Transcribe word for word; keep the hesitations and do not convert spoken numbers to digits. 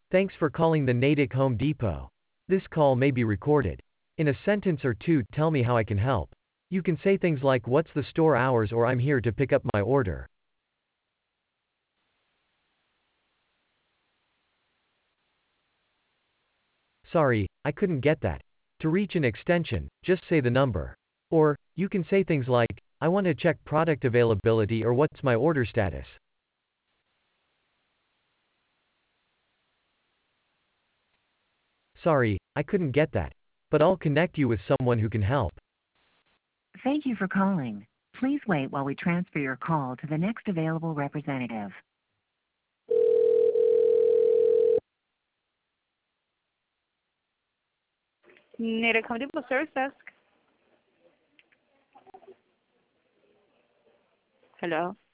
Thanks for calling the Natick Home Depot. This call may be recorded. In a sentence or two, tell me how I can help. You can say things like what's the store hours or I'm here to pick up my order. Sorry, I couldn't get that. To reach an extension, just say the number. Or, you can say things like, I want to check product availability or what's my order status. Sorry, I couldn't get that. But I'll connect you with someone who can help. Thank you for calling. Please wait while we transfer your call to the next available representative. Natick Home Depot Service Desk. Hello.